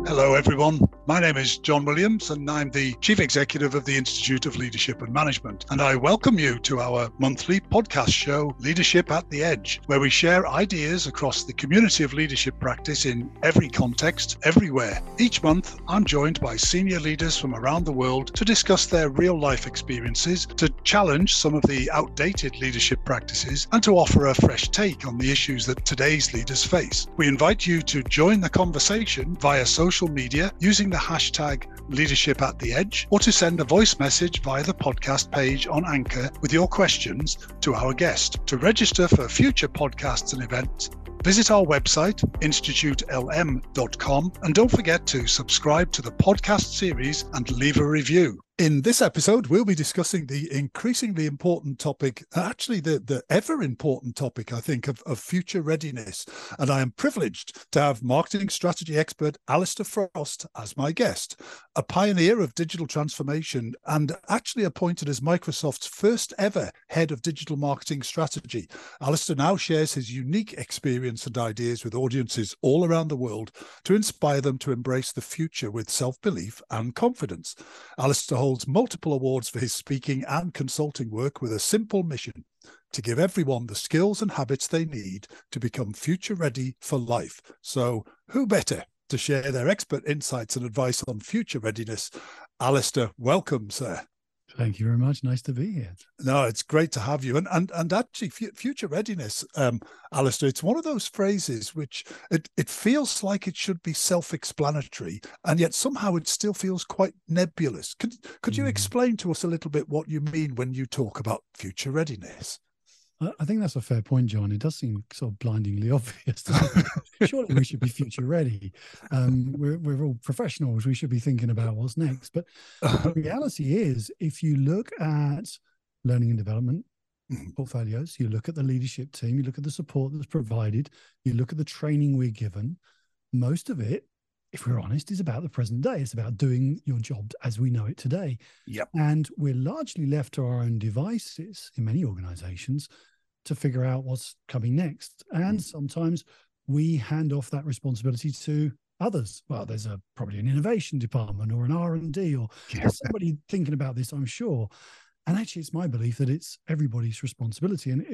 Hello everyone, my name is John Williams and I'm the Chief Executive of the Institute of Leadership and Management, and I welcome you to our monthly podcast show, Leadership at the Edge, where we share ideas across the community of leadership practice in every context, everywhere. Each month, I'm joined by senior leaders from around the world to discuss their real-life experiences, to challenge some of the outdated leadership practices, and to offer a fresh take on the issues that today's leaders face. We invite you to join the conversation via social media using the hashtag Leadership at the Edge, or to send a voice message via the podcast page on Anchor with your questions to our guest. To register for future podcasts and events, visit our website, institutelm.com, and don't forget to subscribe to the podcast series and leave a review. In this episode, we'll be discussing the increasingly important topic, actually the ever important topic, I think, of future readiness. And I am privileged to have marketing strategy expert Alistair Frost as my guest, a pioneer of digital transformation and actually appointed as Microsoft's first ever head of digital marketing strategy. Alistair now shares his unique experience and ideas with audiences all around the world to inspire them to embrace the future with self-belief and confidence. Alistair holds multiple awards for his speaking and consulting work with a simple mission: to give everyone the skills and habits they need to become future ready for life. So who better to share their expert insights and advice on future readiness? Alistair, welcome, sir. Thank you very much. Nice to be here. No, it's great to have you. And actually, future readiness, Alistair, it's one of those phrases which it feels like it should be self-explanatory, and yet somehow it still feels quite nebulous. Could you explain to us a little bit what you mean when you talk about future readiness? I think that's a fair point, John. It does seem sort of blindingly obvious. Surely we should be future ready. We're all professionals. We should be thinking about what's next. But the reality is, if you look at learning and development portfolios, you look at the leadership team, you look at the support that's provided, you look at the training we're given, most of it, if we're honest, is about the present day. It's about doing your job as we know it today. Yep. And we're largely left to our own devices in many organizations to figure out what's coming next. And sometimes we hand off that responsibility to others. Well, there's probably an innovation department or an R&D or somebody thinking about this, I'm sure. And actually, it's my belief that it's everybody's responsibility. And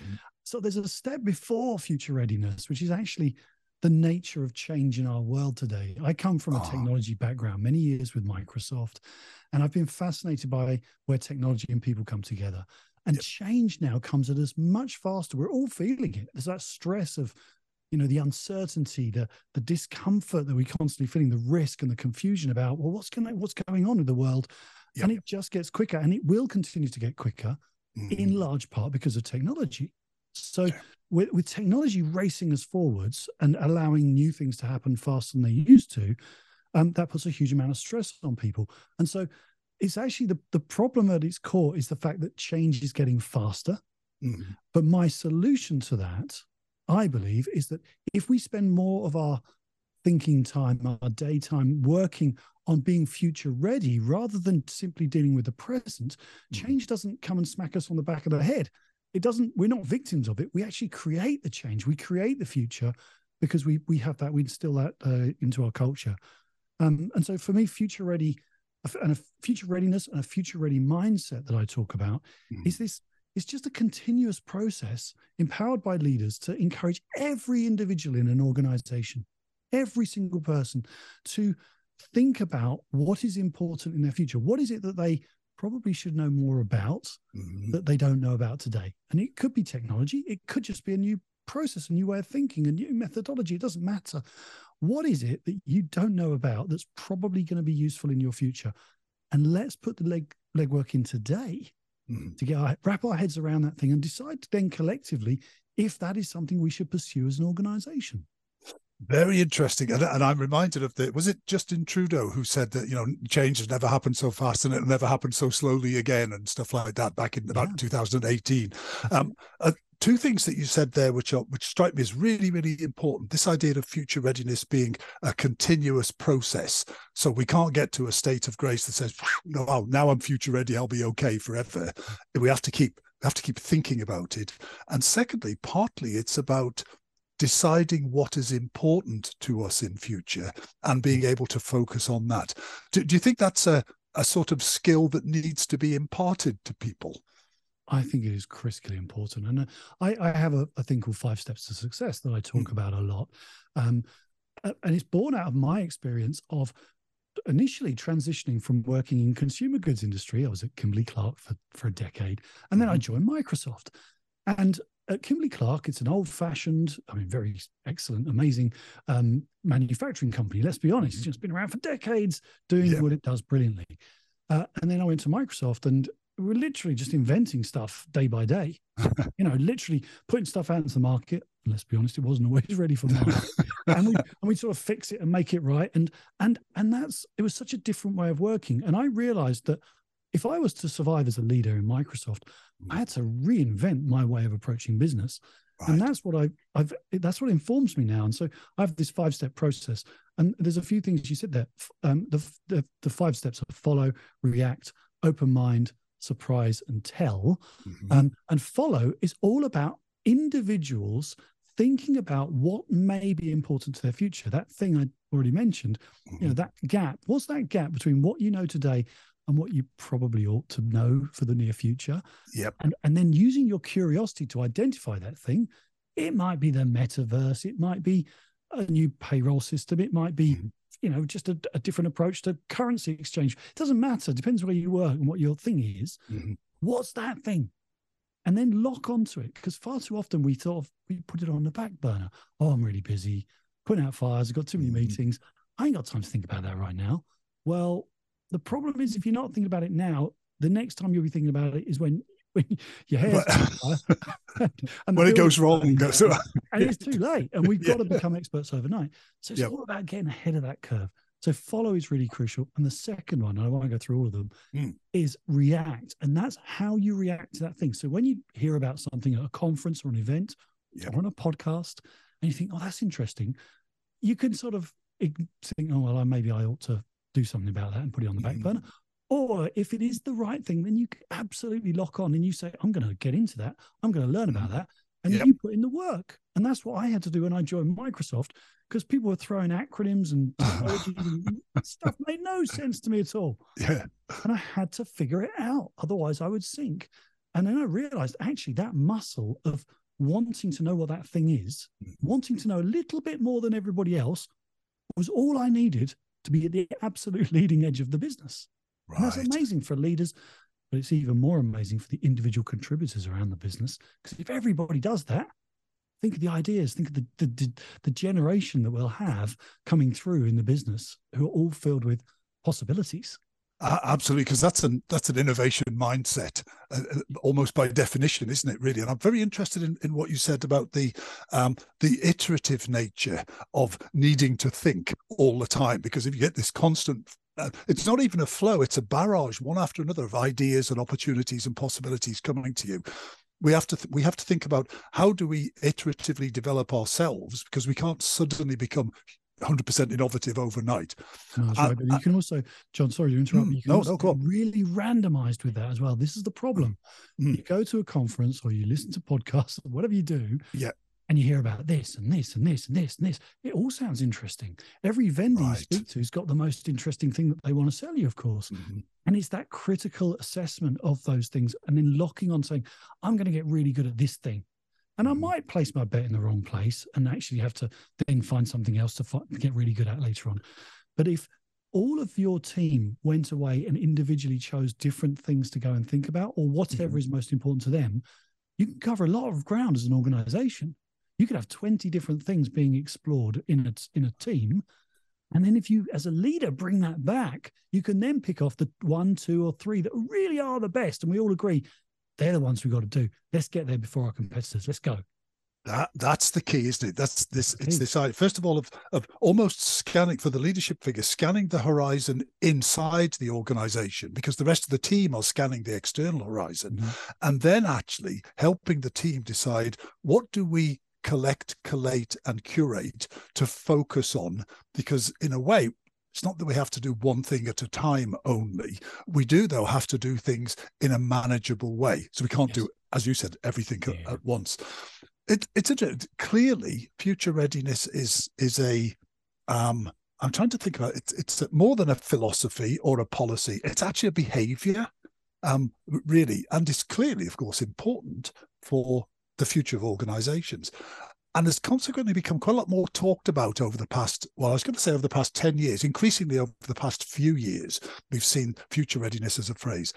so there's a step before future readiness, which is actually the nature of change in our world today. I come from a technology background, many years with Microsoft, and I've been fascinated by where technology and people come together. And change now comes at us much faster. We're all feeling it. There's that stress of, the uncertainty, the discomfort that we're constantly feeling, the risk and the confusion about, well, what's going on with the world? Yep. And it just gets quicker, and it will continue to get quicker in large part because of technology. So with technology racing us forwards and allowing new things to happen faster than they used to, that puts a huge amount of stress on people. And so it's actually the problem at its core is the fact that change is getting faster. But my solution to that, I believe, is that if we spend more of our thinking time, our daytime working on being future ready, rather than simply dealing with the present, change doesn't come and smack us on the back of the head. We're not victims of it. We actually create the change. We create the future because we have that, we instill that into our culture. And so for me, future ready and a future readiness and a future ready mindset that I talk about is this. It's just a continuous process empowered by leaders to encourage every individual in an organization, every single person, to think about what is important in their future. What is it that they probably should know more about that they don't know about today? And it could be technology. It could just be a new process, a new way of thinking, a new methodology. It doesn't matter. What is it that you don't know about that's probably going to be useful in your future? And let's put the legwork in today to wrap our heads around that thing and decide then collectively if that is something we should pursue as an organization. Very interesting. And I'm reminded of was it Justin Trudeau who said that, change has never happened so fast and it'll never happen so slowly again and stuff like that back in about 2018. Two things that you said there, which strike me as really, really important. This idea of future readiness being a continuous process. So we can't get to a state of grace that says, no, now I'm future ready, I'll be okay forever. We have to keep thinking about it. And secondly, partly it's about deciding what is important to us in future and being able to focus on that. Do you think that's a sort of skill that needs to be imparted to people? I think it is critically important. And I have a thing called 5 Steps to Success that I talk about a lot. And it's born out of my experience of initially transitioning from working in consumer goods industry. I was at Kimberly-Clark for a decade, and then I joined Microsoft. And at Kimberly-Clark, it's an old-fashioned, very excellent, amazing manufacturing company. Let's be honest, it's been around for decades, doing what it does brilliantly. And then I went to Microsoft, and we're literally just inventing stuff day by day. Literally putting stuff out into the market. Let's be honest, it wasn't always ready for market. and we sort of fix it and make it right. And it was such a different way of working. And I realized that if I was to survive as a leader in Microsoft, I had to reinvent my way of approaching business. Right. And that's what that's what informs me now. And so I have this 5-step process. And there's a few things you said there. The 5 steps are follow, react, open mind, surprise, and tell. And follow is all about individuals thinking about what may be important to their future. That thing I already mentioned, that gap. What's that gap between what you know today and what you probably ought to know for the near future? Yep. And then using your curiosity to identify that thing. It might be the metaverse. It might be a new payroll system. It might be just a different approach to currency exchange. It doesn't matter. It depends where you work and what your thing is. What's that thing? And then lock onto it, because far too often we put it on the back burner. Oh, I'm really busy, putting out fires. I've got too many meetings. I ain't got time to think about that right now. Well, the problem is if you're not thinking about it now, the next time you'll be thinking about it is when your hair's and when it goes wrong. And it's too late. And we've got to become experts overnight. So it's all about getting ahead of that curve. So follow is really crucial. And the second one, and I won't go through all of them, is react. And that's how you react to that thing. So when you hear about something at a conference or an event or on a podcast, and you think, oh, that's interesting, you can sort of think, oh, well, maybe I ought to do something about that and put it on the back burner. Or if it is the right thing, then you can absolutely lock on and you say, I'm going to get into that. I'm going to learn about that. And you put in the work. And that's what I had to do when I joined Microsoft, because people were throwing acronyms and stuff made no sense to me at all. And I had to figure it out. Otherwise, I would sink. And then I realized actually that muscle of wanting to know what that thing is, wanting to know a little bit more than everybody else, was all I needed to be at the absolute leading edge of the business. Right. And that's amazing for leaders, but it's even more amazing for the individual contributors around the business. Because if everybody does that, think of the ideas, think of the generation that we'll have coming through in the business who are all filled with possibilities. Absolutely, because that's an innovation mindset, almost by definition, isn't it? Really, and I'm very interested in what you said about the iterative nature of needing to think all the time. Because if you get this constant, it's not even a flow; it's a barrage, one after another, of ideas and opportunities and possibilities coming to you. We have to think about how do we iteratively develop ourselves, because we can't suddenly become 100% innovative overnight. No, that's right. But you can also, John, sorry to interrupt, you can also get really randomized with that as well. This is the problem. You go to a conference or you listen to podcasts, or whatever you do, and you hear about this and this and this and this and this. It all sounds interesting. Every vendor you speak to has got the most interesting thing that they want to sell you, of course. And it's that critical assessment of those things and then locking on saying, I'm going to get really good at this thing. And I might place my bet in the wrong place and actually have to then find something else to get really good at later on. But if all of your team went away and individually chose different things to go and think about, or whatever is most important to them, you can cover a lot of ground as an organization. You could have 20 different things being explored in a team. And then if you, as a leader, bring that back, you can then pick off the 1, 2, or 3 that really are the best. And we all agree, they're the ones we've got to do. Let's get there before our competitors. Let's go. That's the key, isn't it? It's this idea, first of all, of almost scanning, for the leadership figure, scanning the horizon inside the organization, because the rest of the team are scanning the external horizon, and then actually helping the team decide, what do we collect, collate, and curate to focus on? Because in a way, it's not that we have to do one thing at a time only. We do, though, have to do things in a manageable way. So we can't do, as you said, everything at once. It's clearly future readiness is a I'm trying to think about it. It's more than a philosophy or a policy. It's actually a behavior, really, and it's clearly, of course, important for the future of organizations, and has consequently become quite a lot more talked about over the past, well, I was going to say over the past 10 years, increasingly over the past few years, we've seen future readiness as a phrase.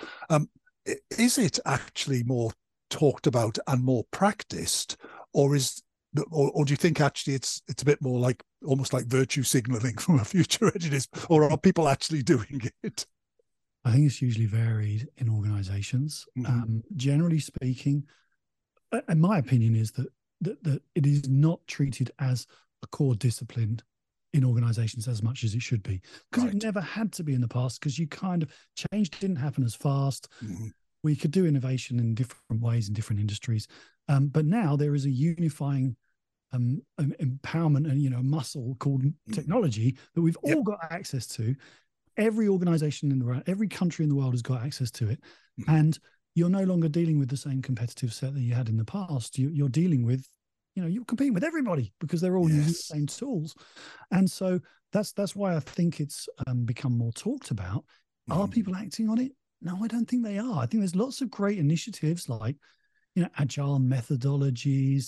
Is it actually more talked about and more practiced, or do you think actually it's a bit more like almost like virtue signaling from a future readiness, or are people actually doing it? I think it's usually varied in organizations. Generally speaking, and my opinion is that it is not treated as a core discipline in organizations as much as it should be, because it never had to be in the past, because change didn't happen as fast. We could do innovation in different ways in different industries. But now there is a unifying empowerment and muscle called technology that we've all got access to. Every organization in the world, every country in the world has got access to it. And you're no longer dealing with the same competitive set that you had in the past. You're dealing with, you're competing with everybody because they're all using the same tools. And so that's why I think it's become more talked about. Are people acting on it? No, I don't think they are. I think there's lots of great initiatives like, agile methodologies,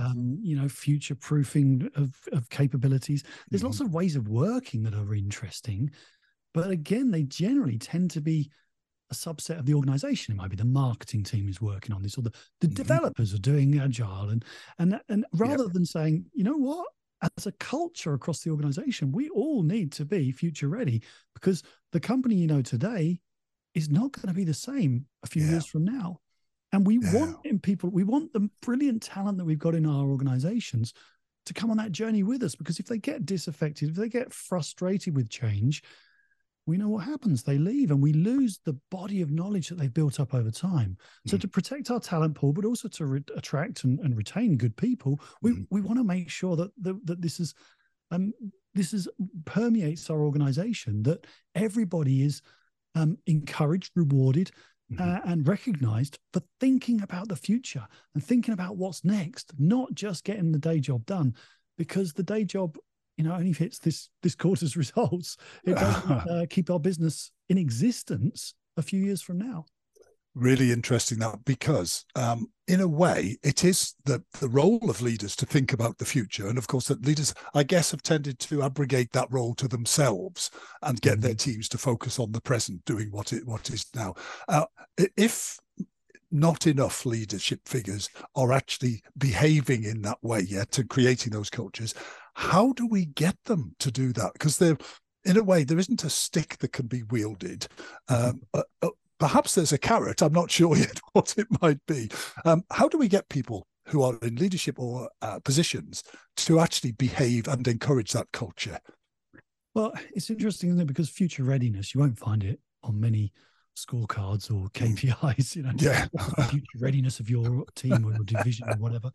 future proofing of capabilities. There's lots of ways of working that are interesting. But again, they generally tend to be a subset of the organization. It might be the marketing team is working on this, or the developers are doing agile. And rather than saying, you know what, as a culture across the organization, we all need to be future ready, because the company today is not going to be the same a few years from now. And we want we want the brilliant talent that we've got in our organizations to come on that journey with us, because if they get disaffected, if they get frustrated with change, we know what happens. They leave and we lose the body of knowledge that they've built up over time. So to protect our talent pool, but also to attract and retain good people, we want to make sure that this is permeates our organization, that everybody is encouraged, rewarded, and recognized for thinking about the future and thinking about what's next, not just getting the day job done, because the day job only hits this quarter's results. It doesn't keep our business in existence a few years from now. Really interesting that, because in a way it is the role of leaders to think about the future, and of course that leaders, I guess, have tended to abrogate that role to themselves and get their teams to focus on the present, doing what is now. If not enough leadership figures are actually behaving in that way yet and creating those cultures, how do we get them to do that? Because in a way, there isn't a stick that can be wielded. Perhaps there's a carrot. I'm not sure yet what it might be. How do we get people who are in leadership or positions to actually behave and encourage that culture? Well, it's interesting, isn't it? Because future readiness, you won't find it on many scorecards or KPIs, future readiness of your team or your division or whatever.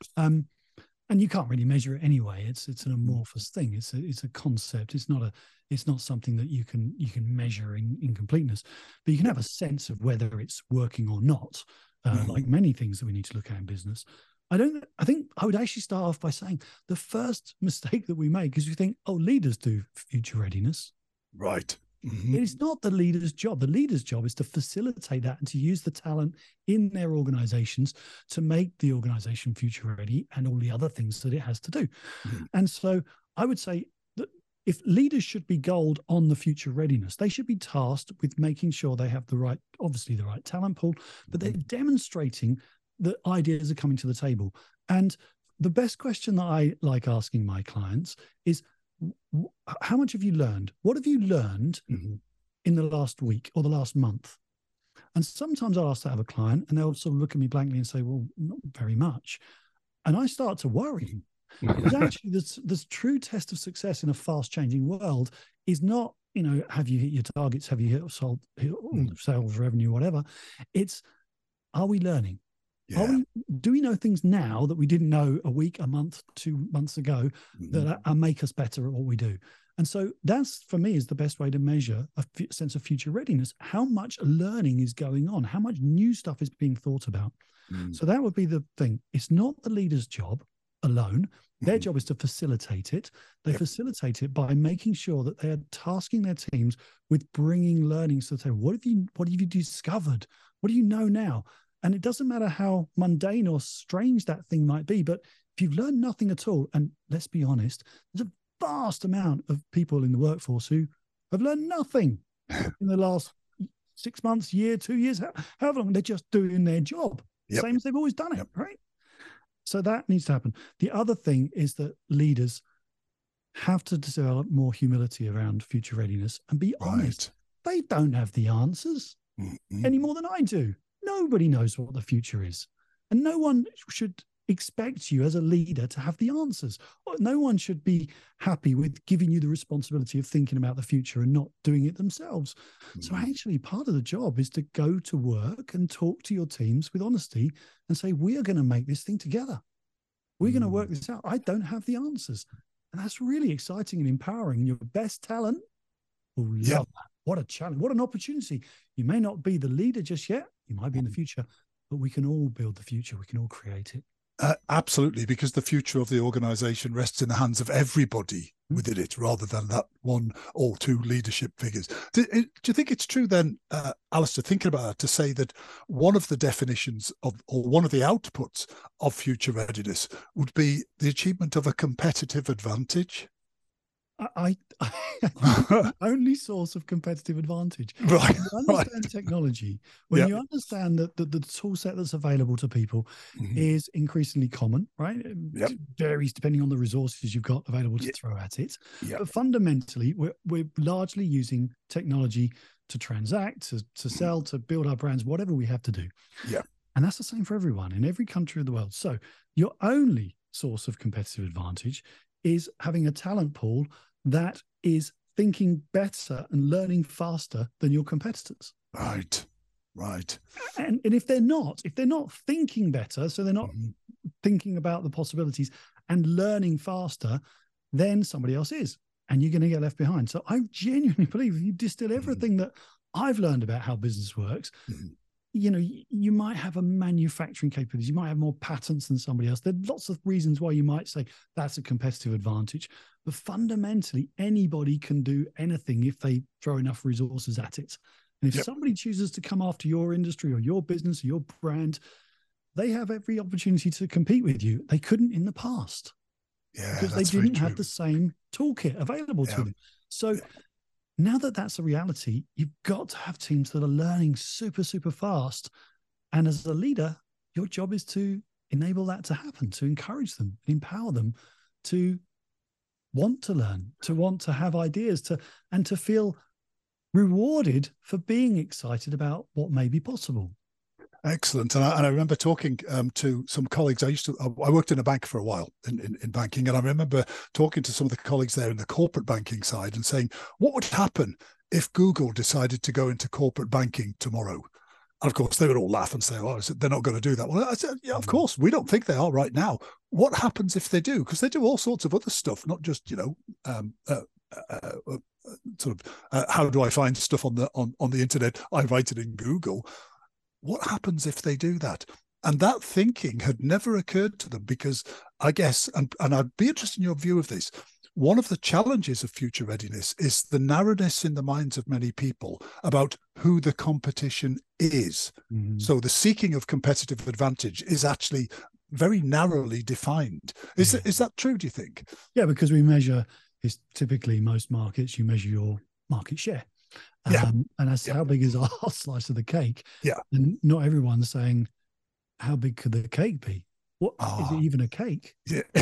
And you can't really measure it anyway. It's an amorphous thing. It's a concept. It's not something that you can measure in completeness. But you can have a sense of whether it's working or not. Like many things that we need to look at in business. I think I would actually start off by saying the first mistake that we make is we think, leaders do future readiness. Right. It's not the leader's job. The leader's job is to facilitate that and to use the talent in their organizations to make the organization future ready and all the other things that it has to do. And so I would say that if leaders should be gold on the future readiness, they should be tasked with making sure they have the right talent pool, but they're demonstrating that ideas are coming to the table. And the best question that I like asking my clients is, how much have you learned? What have you learned in the last week or the last month? And sometimes I'll ask that of a client and they'll sort of look at me blankly and say, well, not very much. And I start to worry, because actually this true test of success in a fast changing world is not, have you hit your targets? Have you hit all the sales revenue, whatever? It's, are we learning? Yeah. Do we know things now that we didn't know a week, a month, 2 months ago that make us better at what we do? And so that's, for me, is the best way to measure a sense of future readiness. How much learning is going on? How much new stuff is being thought about? So that would be the thing. It's not the leader's job alone. Their job is to facilitate it. They facilitate it by making sure that they are tasking their teams with bringing learning. So they say, what have you discovered? What do you know now? And it doesn't matter how mundane or strange that thing might be, but if you've learned nothing at all, and let's be honest, there's a vast amount of people in the workforce who have learned nothing in the last 6 months, year, 2 years, however long. They're just doing their job, same as they've always done it, right? So that needs to happen. The other thing is that leaders have to develop more humility around future readiness and be honest. They don't have the answers any more than I do. Nobody knows what the future is. And no one should expect you as a leader to have the answers. No one should be happy with giving you the responsibility of thinking about the future and not doing it themselves. So actually, part of the job is to go to work and talk to your teams with honesty and say, we are going to make this thing together. We're going to work this out. I don't have the answers. And that's really exciting and empowering. And your best talent will love that. What a challenge. What an opportunity. You may not be the leader just yet. You might be in the future, but we can all build the future. We can all create it. Absolutely, because the future of the organization rests in the hands of everybody within it, rather than that one or two leadership figures. Do you think it's true then, Alistair, thinking about that, to say that one of the definitions of, or one of the outputs of future readiness would be the achievement of a competitive advantage? Only source of competitive advantage. Right. When you understand technology, when you understand that the tool set that's available to people is increasingly common, right? It varies depending on the resources you've got available to throw at it. But fundamentally, we're largely using technology to transact, to sell, to build our brands, whatever we have to do. And that's the same for everyone in every country of the world. So your only source of competitive advantage is having a talent pool that is thinking better and learning faster than your competitors. Right. And if they're not thinking better, so they're not thinking about the possibilities and learning faster, then somebody else is, and you're going to get left behind. So I genuinely believe if you distill everything that I've learned about how business works, you know, you might have a manufacturing capability, you might have more patents than somebody else. There are lots of reasons why you might say that's a competitive advantage, but fundamentally anybody can do anything if they throw enough resources at it. And if somebody chooses to come after your industry or your business or your brand, they have every opportunity to compete with you. They couldn't in the past because they didn't have the same toolkit available to them. So now that that's a reality, you've got to have teams that are learning super, super fast. And as a leader, your job is to enable that to happen, to encourage them, empower them to want to learn, to want to have ideas, and to feel rewarded for being excited about what may be possible. Excellent. And I remember talking to some colleagues. I worked in a bank for a while in banking, and I remember talking to some of the colleagues there in the corporate banking side and saying, what would happen if Google decided to go into corporate banking tomorrow? And of course, they would all laugh and say, oh, they're not going to do that. Well, I said, yeah, of course, we don't think they are right now. What happens if they do? Because they do all sorts of other stuff, not just, how do I find stuff on the internet? I write it in Google. What happens if they do that? And that thinking had never occurred to them because I guess, and I'd be interested in your view of this, one of the challenges of future readiness is the narrowness in the minds of many people about who the competition is. So the seeking of competitive advantage is actually very narrowly defined. Is that true, do you think? Yeah, because we measure, is typically most markets, you measure your market share. And that's how big is our slice of the cake. And not everyone's saying, how big could the cake be? What is it even a cake?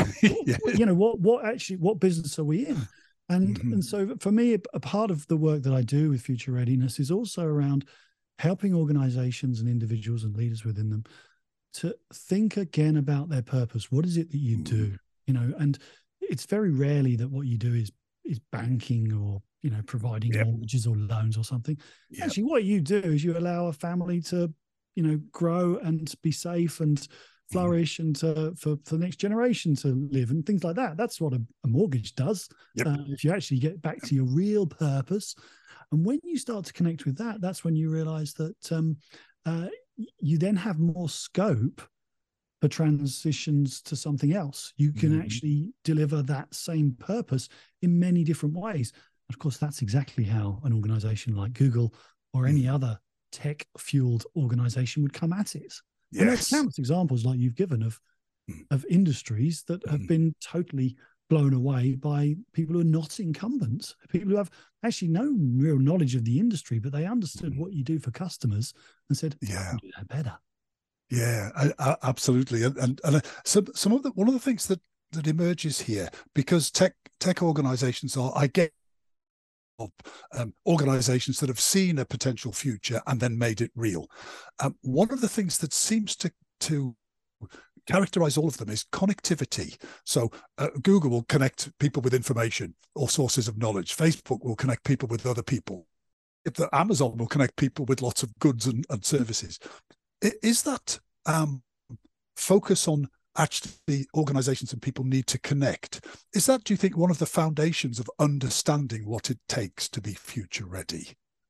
What business are we in? And so for me, a part of the work that I do with future readiness is also around helping organizations and individuals and leaders within them to think again about their purpose. What is it that you do? And it's very rarely that what you do is banking or providing mortgages or loans or something. Actually, what you do is you allow a family to grow and be safe and flourish, and for the next generation to live and things like that. That's what a mortgage does. Yep. If you actually get back to your real purpose. And when you start to connect with that, that's when you realize that you then have more scope for transitions to something else. You can actually deliver that same purpose in many different ways. Of course, that's exactly how an organization like Google or any other tech-fueled organization would come at it. Yes. And there's countless examples like you've given of industries that have been totally blown away by people who are not incumbents, people who have actually no real knowledge of the industry, but they understood what you do for customers and said, "I can do that better." Yeah, absolutely. And so one of the things that emerges here, because tech organizations are, I get, organizations that have seen a potential future and then made it real. One of the things that seems to characterize all of them is connectivity. So Google will connect people with information or sources of knowledge. Facebook will connect people with other people. Amazon will connect people with lots of goods and services. Is that focus on actually organizations and people need to connect? Is that, do you think, one of the foundations of understanding what it takes to be future ready?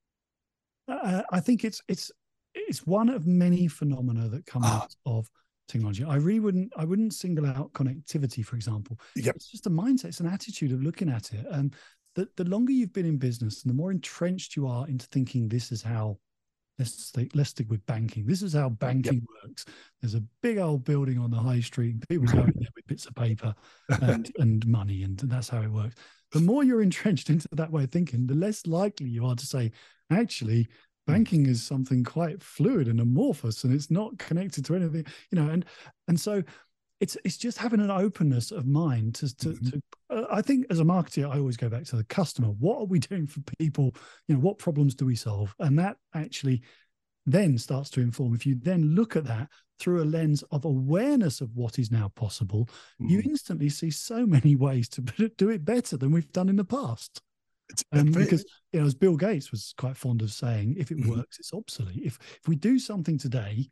I think it's one of many phenomena that come out of technology. I wouldn't single out connectivity, for example. Yep. It's just a mindset, it's an attitude of looking at it. And the longer you've been in business and the more entrenched you are into thinking this is how, let's stick with banking. This is how banking works. There's a big old building on the high street and people go in there with bits of paper and money, and that's how it works. The more you're entrenched into that way of thinking, the less likely you are to say, actually, banking is something quite fluid and amorphous, and it's not connected to anything, and so it's just having an openness of mind to I think as a marketer, I always go back to the customer. What are we doing for people? What problems do we solve? And that actually then starts to inform. If you then look at that through a lens of awareness of what is now possible, you instantly see so many ways to do it better than we've done in the past. Because as Bill Gates was quite fond of saying, if it works, it's obsolete. If we do something today,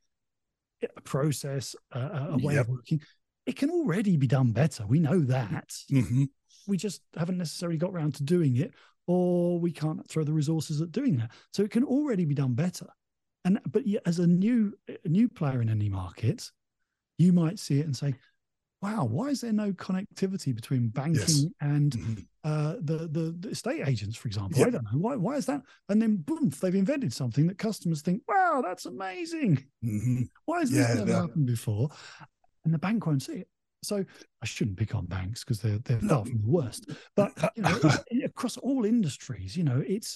a process, a way of working, it can already be done better. We know that. We just haven't necessarily got around to doing it, or we can't throw the resources at doing that. So it can already be done better. But as a new player in any market, you might see it and say, wow, why is there no connectivity between banking and the estate agents, for example? I don't know. Why is that? And then boom, they've invented something that customers think, wow, that's amazing. Why has this never happened before? And the bank won't see it. So I shouldn't pick on banks because they're far from the worst. But across all industries, it's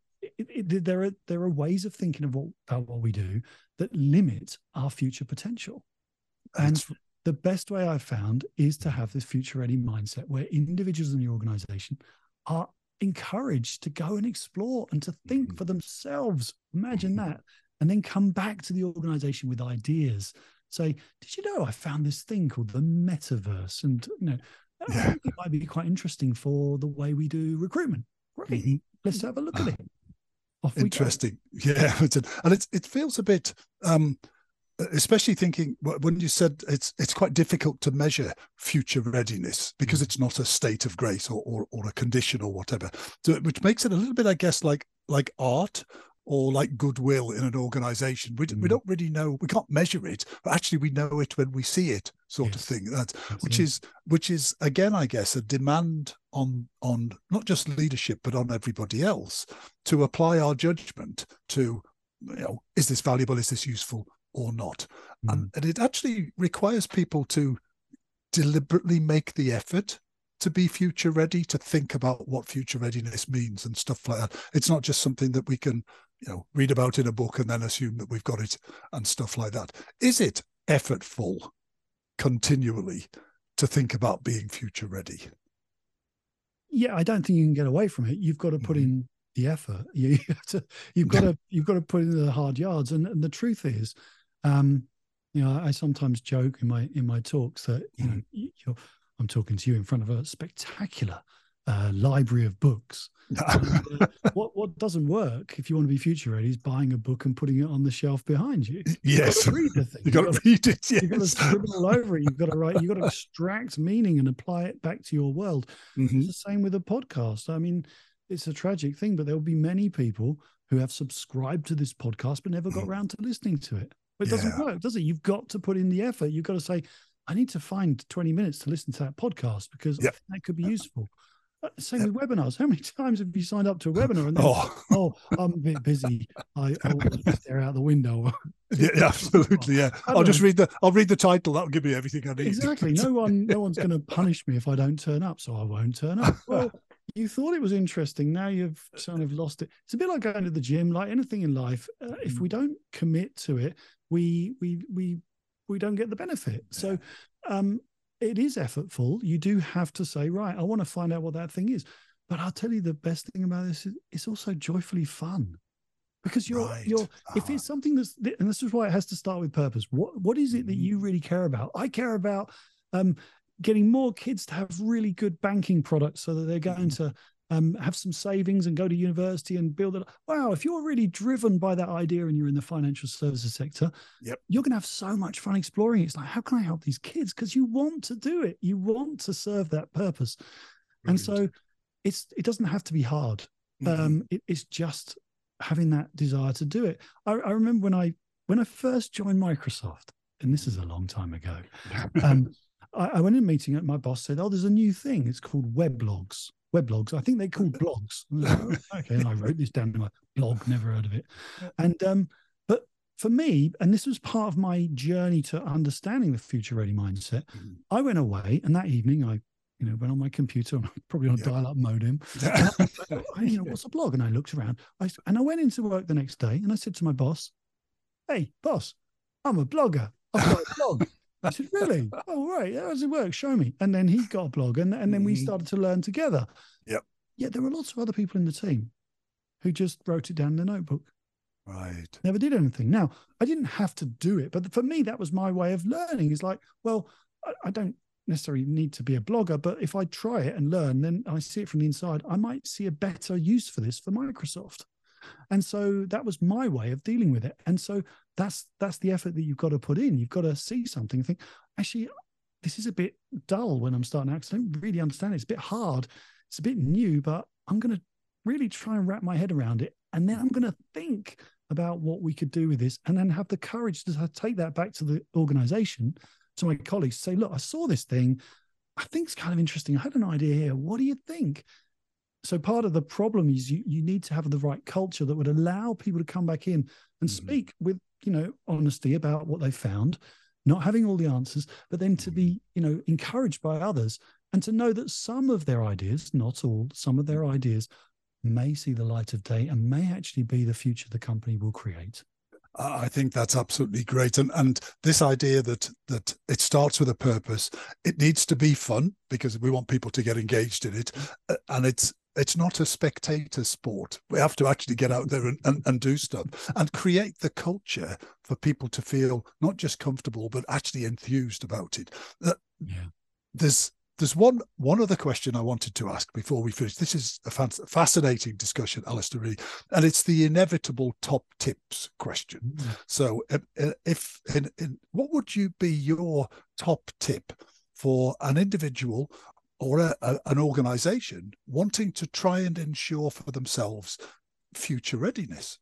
there are ways of thinking about what we do that limit our future potential. And the best way I've found is to have this future-ready mindset where individuals in the organization are encouraged to go and explore and to think for themselves. Imagine that. And then come back to the organization with ideas. Say, did you know I found this thing called the metaverse? And, I think it might be quite interesting for the way we do recruitment. Great. Let's have a look at it. Off Interesting. Yeah. And it feels a bit... especially thinking when you said it's quite difficult to measure future readiness because it's not a state of grace or a condition or whatever, so, which makes it a little bit, I guess, like art or like goodwill in an organization. We don't really know, we can't measure it, but actually we know it when we see it, sort of thing. That's which is again, I guess, a demand on not just leadership but on everybody else to apply our judgment to, is this valuable, is this useful or not? And it actually requires people to deliberately make the effort to be future ready, to think about what future readiness means and stuff like that. It's not just something that we can, read about in a book and then assume that we've got it and stuff like that. Is it effortful continually to think about being future ready? Yeah, I don't think you can get away from it. You've got to put in the effort. You've got to put in the hard yards. And the truth is, I sometimes joke in my talks that I'm talking to you in front of a spectacular library of books. And, what doesn't work if you want to be future ready is buying a book and putting it on the shelf behind you. Yes, you've got to read the thing. You've got to read it. Yes. You've got to scribble all over it. You've got to write. You've got to extract meaning and apply it back to your world. Mm-hmm. It's the same with a podcast. I mean, it's a tragic thing, but there will be many people who have subscribed to this podcast but never got around to listening to it. But it doesn't work, does it? You've got to put in the effort. You've got to say, I need to find 20 minutes to listen to that podcast because I think that could be useful. Same with webinars. How many times have you signed up to a webinar and then, I'm a bit busy. I'll just stare out the window. Yeah, absolutely. Yeah, I'll read the title. That'll give me everything I need. Exactly. No one's going to punish me if I don't turn up, so I won't turn up. Well, you thought it was interesting. Now you've kind of lost it. It's a bit like going to the gym. Like anything in life, if we don't commit to it, we don't get the benefit. So, it is effortful. You do have to say, right, I want to find out what that thing is. But I'll tell you the best thing about this is it's also joyfully fun. Because if it's something and this is why it has to start with purpose. What is it that you really care about? I care about getting more kids to have really good banking products so that they're going to have some savings and go to university and build it. Wow, if you're really driven by that idea and you're in the financial services sector, you're going to have so much fun exploring it. It's like, how can I help these kids? Because you want to do it. You want to serve that purpose. Brilliant. And so it doesn't have to be hard. It's just having that desire to do it. I remember when I first joined Microsoft, and this is a long time ago, I went in a meeting and my boss said, there's a new thing. It's called weblogs. I think they're called blogs. Okay, and I wrote this down in my blog, never heard of it. And but for me, and this was part of my journey to understanding the future ready mindset, I went away and that evening I went on my computer and probably on a dial-up modem. What's a blog? And I looked around. I went into work the next day and I said to my boss, hey, boss, I'm a blogger. I've got a blog. I said, really? Oh, right. How does it work? Show me. And then he got a blog and then we started to learn together. Yep. Yet there were lots of other people in the team who just wrote it down in their notebook. Right. Never did anything. Now, I didn't have to do it, but for me, that was my way of learning. It's like, well, I don't necessarily need to be a blogger, but if I try it and learn, then I see it from the inside, I might see a better use for this for Microsoft. And so that was my way of dealing with it. And so that's the effort that you've got to put in. You've got to see something and think, actually, this is a bit dull when I'm starting out because I don't really understand it. It's a bit hard. It's a bit new, but I'm going to really try and wrap my head around it. And then I'm going to think about what we could do with this and then have the courage to take that back to the organization, to my colleagues, say, look, I saw this thing. I think it's kind of interesting. I had an idea here. What do you think? So part of the problem is you need to have the right culture that would allow people to come back in and speak with, honesty about what they found, not having all the answers, but then to be, encouraged by others and to know that some of their ideas, not all, some of their ideas may see the light of day and may actually be the future the company will create. I think that's absolutely great. And this idea that it starts with a purpose, it needs to be fun because we want people to get engaged in it. And it's not a spectator sport. We have to actually get out there and do stuff and create the culture for people to feel not just comfortable, but actually enthused about it. There's one other question I wanted to ask before we finish. This is a fascinating discussion, Alistair, really, and it's the inevitable top tips question. So what would you be your top tip for an individual or an organization wanting to try and ensure for themselves future readiness?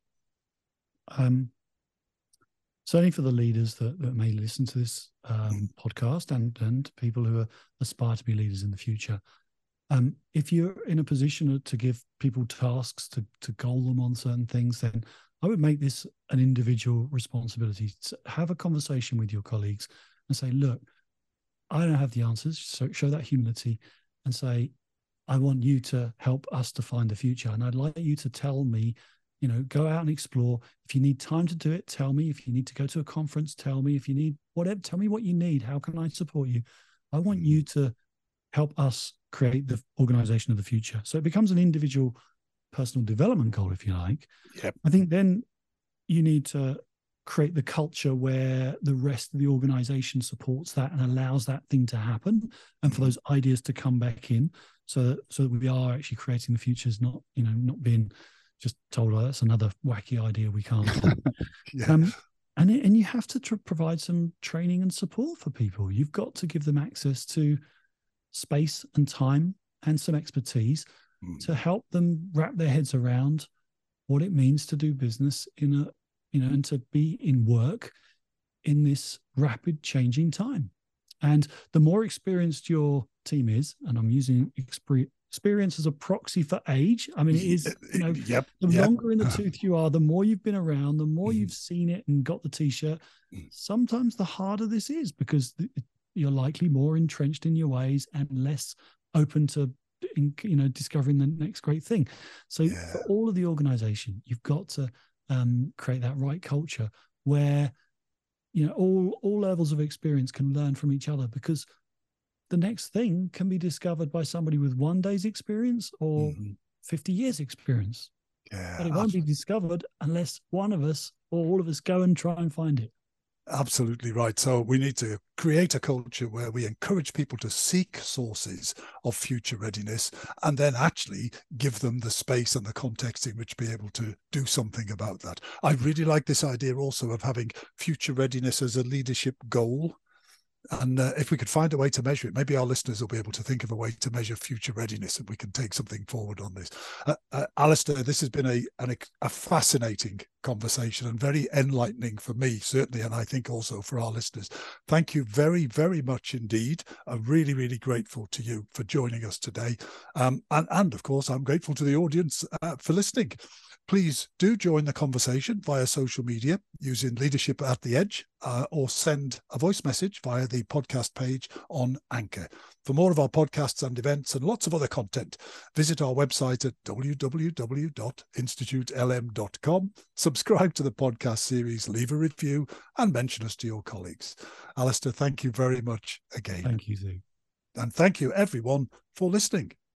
Certainly for the leaders that may listen to this podcast and people who aspire to be leaders in the future, if you're in a position to give people tasks to goal them on certain things, then I would make this an individual responsibility. To have a conversation with your colleagues and say, look, I don't have the answers, so show that humility and say, I want you to help us to find the future. And I'd like you to tell me, go out and explore. If you need time to do it, tell me. If you need to go to a conference, tell me. If you need whatever, tell me what you need. How can I support you? I want you to help us create the organization of the future. So it becomes an individual personal development goal, if you like. Yep. I think then you need to create the culture where the rest of the organization supports that and allows that thing to happen and for those ideas to come back in. so that we are actually creating the futures, not not being just told, oh, that's another wacky idea we can't do. Yeah. And you have to provide some training and support for people. You've got to give them access to space and time and some expertise to help them wrap their heads around what it means to do business in and to be in work in this rapid changing time. And the more experienced your team is, and I'm using experience as a proxy for age. I mean, it is, the longer in the tooth you are, the more you've been around, the more you've seen it and got the T-shirt. Sometimes the harder this is, because you're likely more entrenched in your ways and less open to, discovering the next great thing. So for all of the organization, you've got to create that right culture where, all levels of experience can learn from each other, because the next thing can be discovered by somebody with 1 day's experience or 50 years experience. But it won't be discovered unless one of us or all of us go and try and find it. Absolutely right. So we need to create a culture where we encourage people to seek sources of future readiness and then actually give them the space and the context in which to be able to do something about that. I really like this idea also of having future readiness as a leadership goal. And if we could find a way to measure it, maybe our listeners will be able to think of a way to measure future readiness, and we can take something forward on this. Alistair, this has been a fascinating conversation and very enlightening for me, certainly, and I think also for our listeners. Thank you very, very much indeed. I'm really, really grateful to you for joining us today. And of course, I'm grateful to the audience for listening. Please do join the conversation via social media using Leadership at the Edge, or send a voice message via the podcast page on Anchor. For more of our podcasts and events and lots of other content, visit our website at www.institutelm.com, subscribe to the podcast series, leave a review, and mention us to your colleagues. Alistair, thank you very much again. Thank you, Sue. And thank you, everyone, for listening.